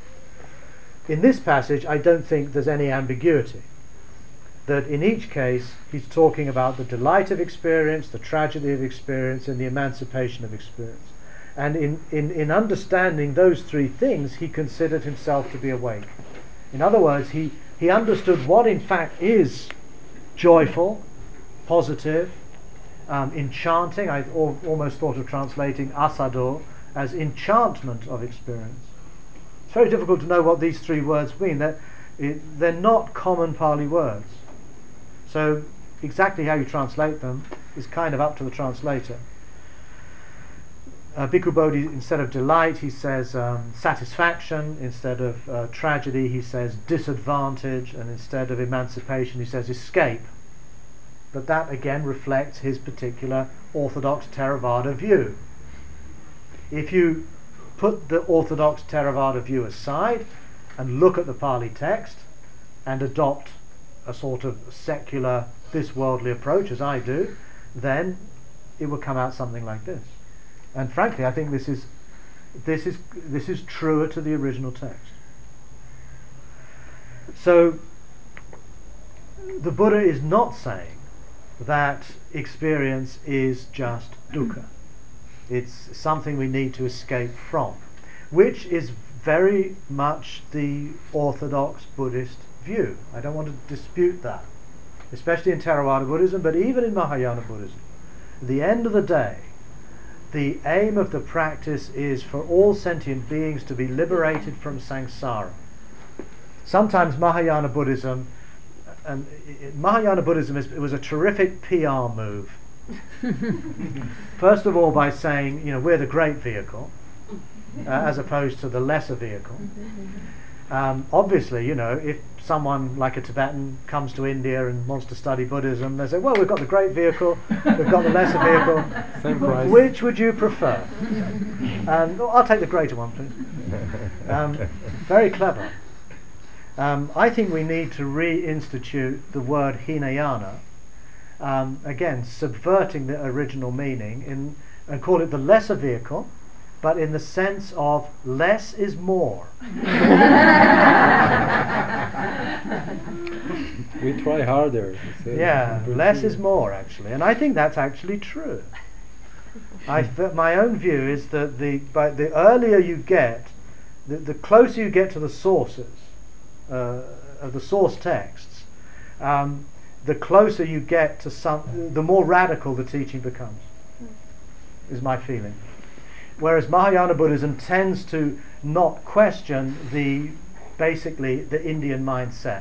In this passage, I don't think there's any ambiguity. That in each case, he's talking about the delight of experience, the tragedy of experience, and the emancipation of experience. And in understanding those 3 things, he considered himself to be awake. In other words, he understood what in fact is joyful, positive, enchanting. I almost thought of translating asado as enchantment of experience. It's very difficult to know what these 3 words mean. They're not common Pali words. So exactly how you translate them is kind of up to the translator. Bhikkhu Bodhi, instead of delight, he says satisfaction. Instead of tragedy, he says disadvantage. And instead of emancipation, he says escape. But that again reflects his particular orthodox Theravada view. If you put the orthodox Theravada view aside and look at the Pali text and adopt a sort of secular, this worldly approach, as I do, then it will come out something like this. And frankly, I think this is truer to the original text. So the Buddha is not saying that experience is just dukkha. It's something we need to escape from, which is very much the orthodox Buddhist view. I don't want to dispute that, especially in Theravada Buddhism, but even in Mahayana Buddhism. At the end of the day, the aim of the practice is for all sentient beings to be liberated from samsara. Sometimes Mahayana Buddhism, it was a terrific PR move. First of all, by saying, we're the great vehicle, as opposed to the lesser vehicle. Obviously, if someone like a Tibetan comes to India and wants to study Buddhism, they say, well, we've got the great vehicle, we've got the lesser vehicle. Same price. Which would you prefer? And I'll take the greater one, please. Very clever. I think we need to reinstitute the word Hinayana, again, subverting the original meaning and call it the lesser vehicle, but in the sense of less is more. We try harder. Yeah, less is more, actually. And I think that's actually true. My own view is that the earlier you get, the closer you get to the sources of the source texts, the closer you get to the more radical the teaching becomes, is my feeling. Whereas Mahayana Buddhism tends to not question basically the Indian mindset.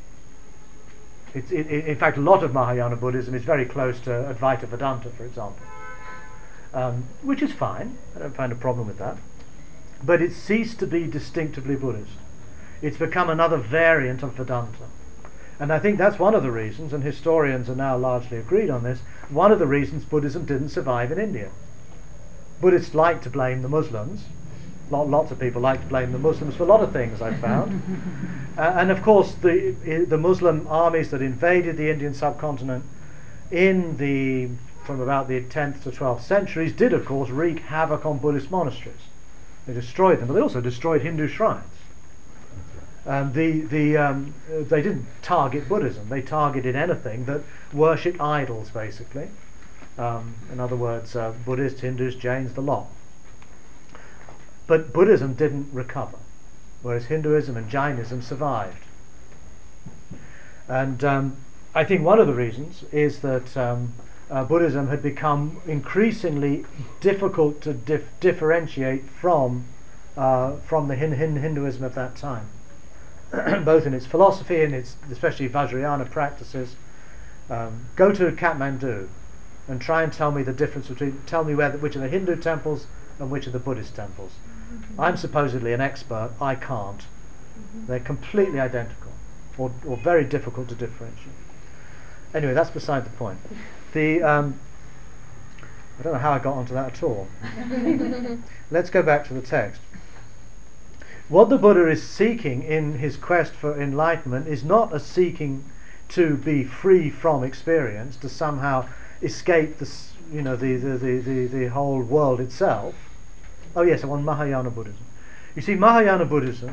In fact, a lot of Mahayana Buddhism is very close to Advaita Vedanta, for example, which is fine. I don't find a problem with that. But it's ceased to be distinctively Buddhist. It's become another variant of Vedanta. And I think that's one of the reasons, and historians are now largely agreed on this, one of the reasons Buddhism didn't survive in India. Buddhists like to blame the Muslims. Lots of people like to blame the Muslims for a lot of things, I've found. And of course, the Muslim armies that invaded the Indian subcontinent from about the 10th to 12th centuries did, of course, wreak havoc on Buddhist monasteries. They destroyed them, but they also destroyed Hindu shrines. They didn't target Buddhism. They targeted anything that worshipped idols, basically. In other words, Buddhists, Hindus, Jains, the lot. But Buddhism didn't recover, whereas Hinduism and Jainism survived. And I think one of the reasons is that Buddhism had become increasingly difficult to differentiate from the Hinduism of that time, both in its philosophy and its especially Vajrayana practices. Go to Kathmandu and try and tell me the difference tell me which are the Hindu temples and which are the Buddhist temples. I'm supposedly an expert. I can't. They're completely identical, or very difficult to differentiate. Anyway, that's beside the point. I don't know how I got onto that at all. Let's go back to the text. What the Buddha is seeking in his quest for enlightenment is not a seeking to be free from experience, to somehow escape the whole world itself. Oh yes, I want Mahayana Buddhism. You see, Mahayana Buddhism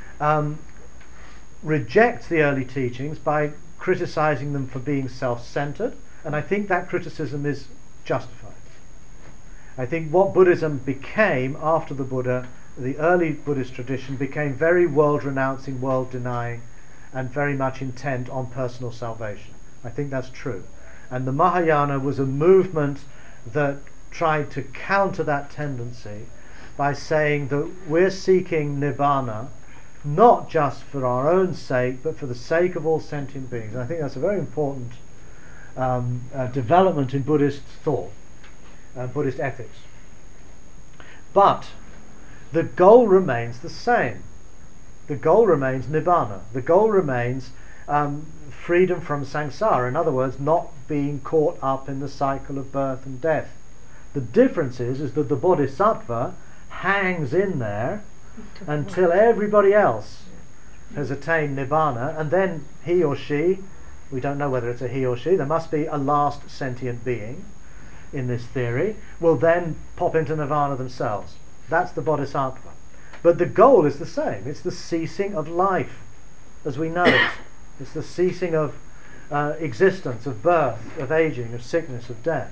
rejects the early teachings by criticizing them for being self-centered, and I think that criticism is justified. I think what Buddhism became after the Buddha, the early Buddhist tradition, became very world-renouncing, world-denying, and very much intent on personal salvation. I think that's true. And the Mahayana was a movement that tried to counter that tendency by saying that we're seeking Nibbana not just for our own sake, but for the sake of all sentient beings. And I think that's a very important development in Buddhist thought, Buddhist ethics. But the goal remains the same. The goal remains nibbana. The goal remains freedom from samsara. In other words, not being caught up in the cycle of birth and death. The difference is that the bodhisattva hangs in there until everybody else has attained nibbana, and then he or she, we don't know whether it's a he or she, there must be a last sentient being in this theory, will then pop into nirvana themselves. That's the bodhisattva. But the goal is the same. It's the ceasing of life as we know it. It's the ceasing of existence, of birth, of aging, of sickness, of death.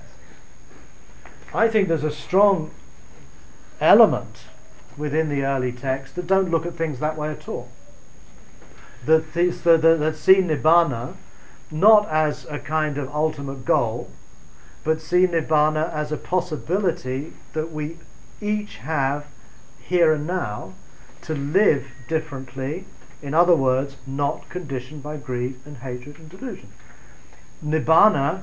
I think there's a strong element within the early texts that don't look at things that way at all. That see nibbana not as a kind of ultimate goal, but see nibbana as a possibility that we each have here and now to live differently, in other words, not conditioned by greed and hatred and delusion. Nibbana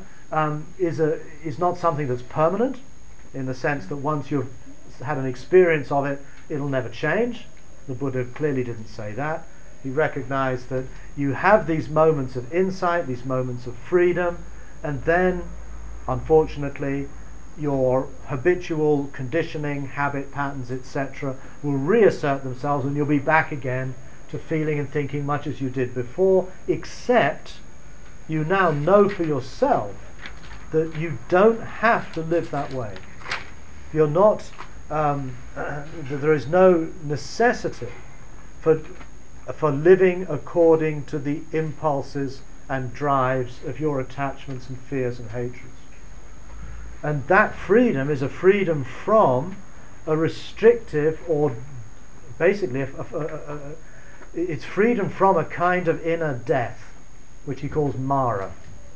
is not something that's permanent, in the sense that once you've had an experience of it, it'll never change. The Buddha clearly didn't say that. He recognized that you have these moments of insight, these moments of freedom, and then, unfortunately, your habitual conditioning, habit patterns, etc., will reassert themselves, and you'll be back again to feeling and thinking much as you did before, except you now know for yourself that you don't have to live that way. You're not, there is no necessity for living according to the impulses and drives of your attachments and fears and hatreds. And that freedom is a freedom from a restrictive, or basically it's freedom from a kind of inner death, which he calls Mara.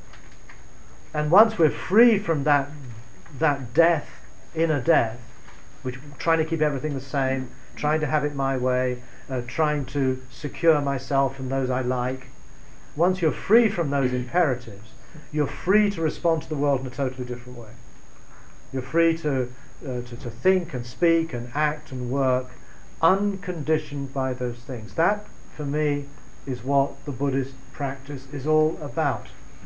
And once we're free from that death, inner death, which trying to keep everything the same, trying to have it my way, trying to secure myself and those I like, once you're free from those imperatives, you're free to respond to the world in a totally different way. You're free to think and speak and act and work unconditioned by those things. That, for me, is what the Buddhist practice is all about.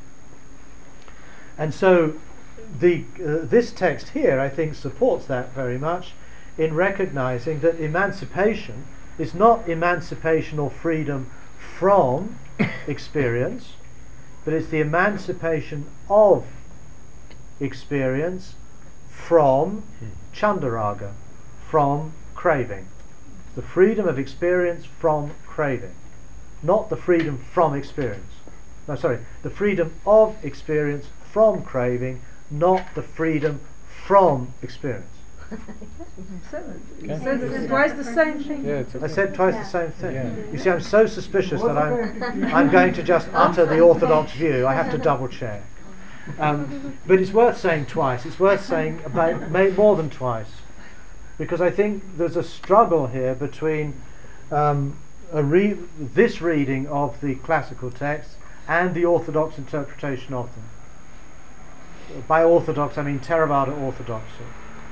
And so this text here, I think, supports that very much in recognizing that emancipation is not emancipation or freedom from experience, but it's the emancipation of experience from chandaraga, from craving. The freedom of experience from craving, not the freedom from experience. No, sorry, the freedom of experience from craving, not the freedom from experience. You said twice the same thing. Yeah, I said twice the same thing. Yeah. You see, I'm so suspicious that I'm going to just utter the orthodox view. I have to double check. But it's worth saying twice. It's worth saying about more than twice, because I think there's a struggle here between this reading of the classical texts and the orthodox interpretation of them. By orthodox, I mean Theravada orthodoxy.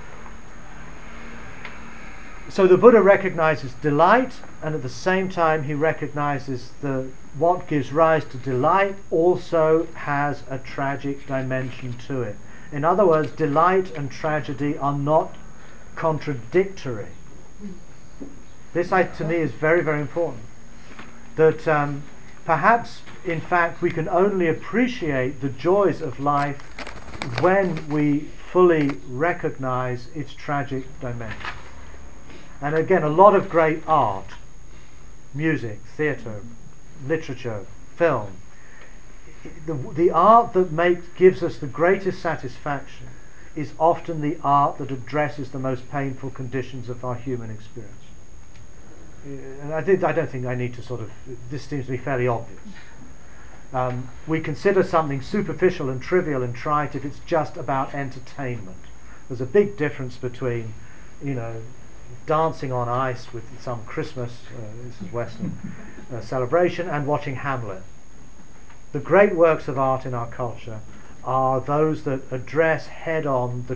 So the Buddha recognizes delight, and at the same time he recognizes what gives rise to delight also has a tragic dimension to it. In other words, delight and tragedy are not contradictory. This, to me, is very, very important. That perhaps, in fact, we can only appreciate the joys of life when we fully recognize its tragic dimension. And again, a lot of great art, music, theatre, literature, film, the art that gives us the greatest satisfaction is often the art that addresses the most painful conditions of our human experience. And I don't think I need to this seems to be fairly obvious. We consider something superficial and trivial and trite if it's just about entertainment. There's a big difference between, dancing on ice with some Christmas, this is Western, celebration, and watching Hamlet. The great works of art in our culture are those that address head-on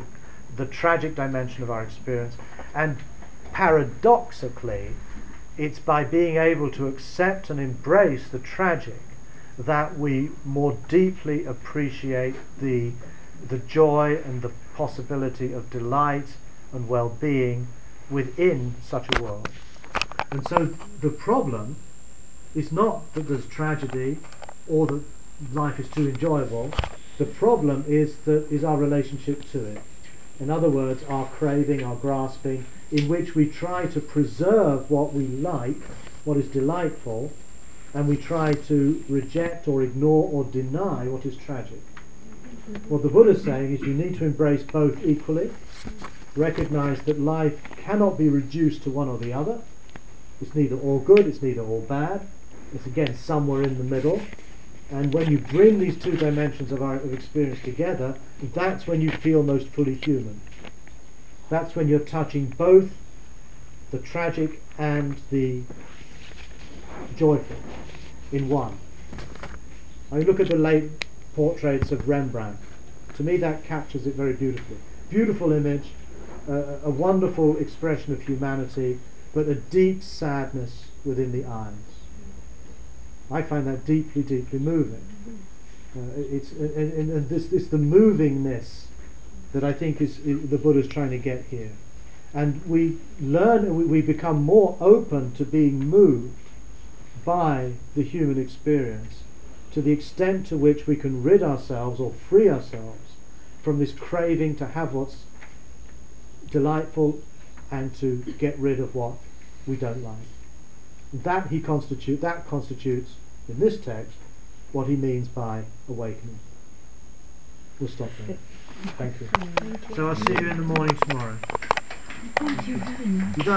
the tragic dimension of our experience. And paradoxically, it's by being able to accept and embrace the tragic that we more deeply appreciate the joy and the possibility of delight and well-being within such a world. And so the problem is not that there's tragedy or that life is too enjoyable. The problem is our relationship to it. In other words, our craving, our grasping, in which we try to preserve what we like, what is delightful, and we try to reject or ignore or deny what is tragic. What the Buddha is saying is you need to embrace both equally, recognize that life cannot be reduced to one or the other. It's neither all good, it's neither all bad. It's again somewhere in the middle. And when you bring these two dimensions of experience together, that's when you feel most fully human. That's when you're touching both the tragic and the joyful in one. I look at the late portraits of Rembrandt. To me that captures it very beautifully. Beautiful image, a wonderful expression of humanity, but a deep sadness within the eyes. I find that deeply, deeply moving. It's the movingness that I think is the Buddha's trying to get here. And we learn, we become more open to being moved by the human experience to the extent to which we can rid ourselves or free ourselves from this craving to have what's delightful and to get rid of what we don't like. That constitutes, in this text, what he means by awakening. We'll stop there. Thank you. So I'll see you in the morning tomorrow. Thank you very much.